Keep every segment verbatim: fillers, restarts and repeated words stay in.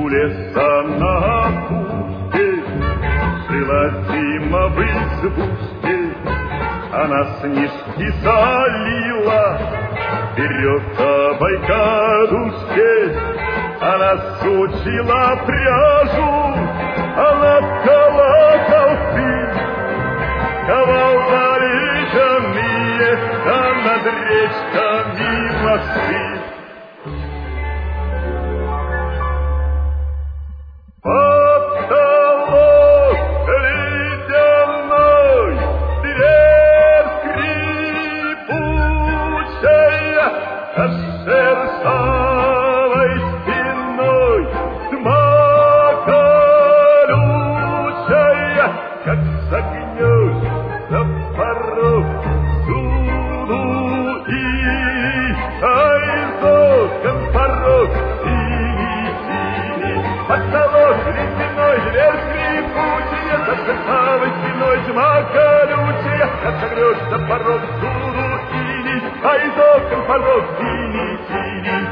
леса на опушке жила зима в избушке. Она снежки солила, вперед по байкадушке. Она сучила пряжу, она ткала колцы, ковала ледяные, а над речками мосты. Потолок ледяной, дверь скрипучая, а шершавой спиной тьма колючая, как согнешь за порог суду и ай зокон порог синий-синий. Потолок ледяной, дверь скрипучая, за шершавой спиной тьма колючая, как согнешь за порог суду синий, ай зокон порог синий-синий.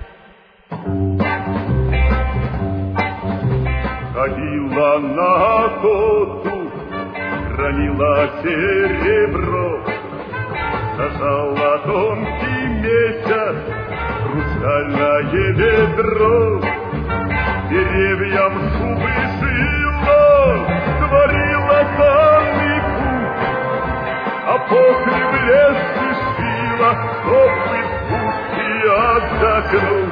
Ходила на охоту, хранила серебро, зажала тонкий месяц, хрустальное ведро. Деревьям зубы шила, творила санный путь, а после в лес спешила, чтоб из пути отдохнуть.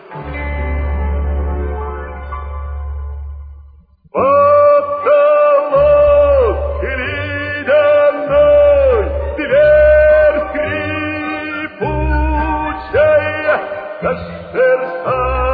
Потолок ледяной, дверь скрипучая, как шершавая